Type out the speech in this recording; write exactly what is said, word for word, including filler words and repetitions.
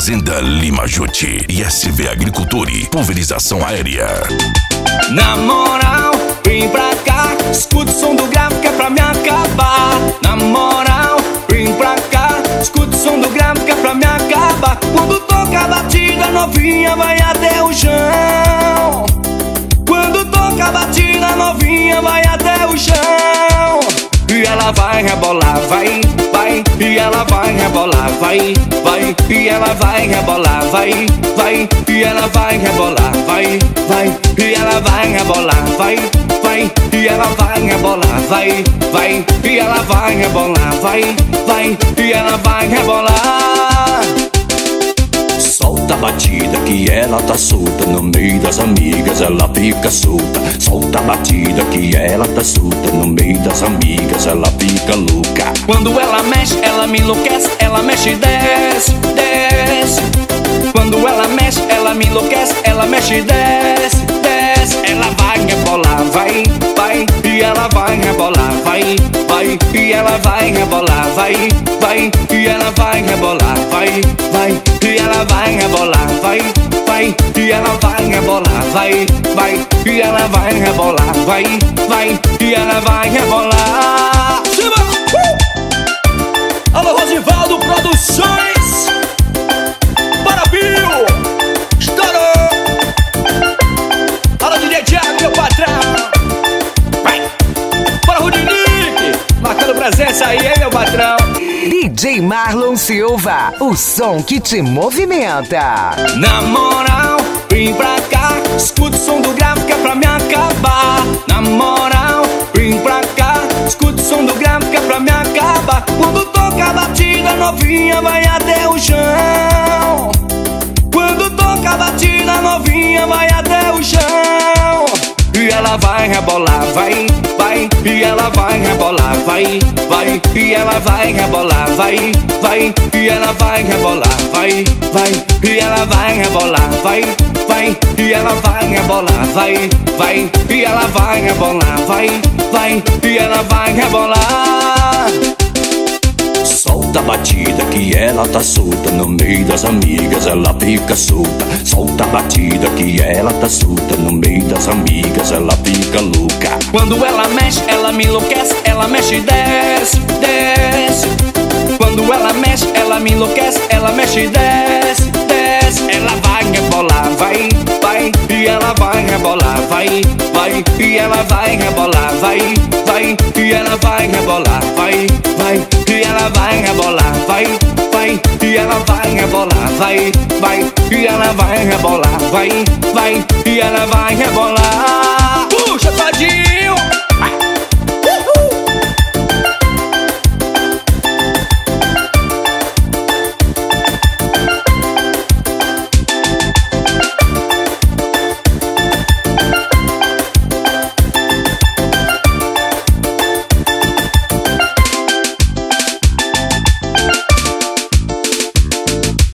Fazenda Lima Jutti e S V Agriculture, pulverização aérea. Na moral, vem pra cá, escuta o som do grave que é pra me acabar. Na moral, vem pra cá, escuta o som do grave que é pra me acabar. Quando toca a batida, novinha vai até o chão. Quando toca a batida, novinha vai até o chão. E ela vai rebolar, vai, vai. E ela vai rebolar, vai, vai. E ela vai rebolar, vai, vai. E ela vai rebolar, vai, vai. E ela vai rebolar, vai, vai. E ela vai rebolar, vai, vai. E ela vai rebolar, vai, vai. E ela vai rebolar. Solta a batida que ela tá solta. No meio das amigas ela fica solta. Solta a batida que ela tá solta. No meio das amigas ela fica louca. Quando ela mexe, ela me enlouquece. Ela mexe e desce, desce. Quando ela mexe, ela me enlouquece. Ela mexe e desce, desce. Ela vai rebolar, vai, vai. E ela vai rebolar, vai, vai. E ela vai rebolar, vai, vai. E ela vai rebolar, vai, vai. E ela vai rebolar, vai, vai. E ela vai rebolar, vai, vai. E ela vai rebolar, vai, vai. E ela vai rebolar. Uh! Alô, Rosivaldo Produções. Bora, Bill. Estourou. Alô, D J Thiago, meu patrão. Vai. Bora, Rudinique. Marcando presença aí, hein, meu patrão. D J Marlon Silva, o som que te movimenta. Na moral, vem pra cá, escuta o som do grave que é pra me acabar. Na moral, vem pra cá, escuta o som do grave que é pra me acabar. Quando toca a batida, novinha vai até o chão. Quando toca a batida, novinha vai até o chão. E ela vai rebolar, vai, vai. E ela vai rebolar, vai, vai. E ela vai rebolar, vai, vai. E ela vai rebolar, vai, vai. E ela vai rebolar, vai, vai. E ela vai rebolar, vai, vai. E ela vai rebolar, vai, vai. E ela vai rebolar. Solta a batida que ela tá solta. No meio das amigas ela fica solta. Solta a batida que ela tá solta. No meio das amigas ela fica louca. Quando ela mexe, ela me enlouquece. Ela mexe e desce, desce. Quando ela mexe, ela me enlouquece. Ela mexe e desce, desce. Ela vai rebolar, vai, vai. E ela vai rebolar, vai, vai. E ela vai rebolar, vai, vai. E ela vai rebolar, vai, vai. E ela vai rebolar, vai, vai. E ela vai rebolar, vai, vai. E ela vai rebolar, vai,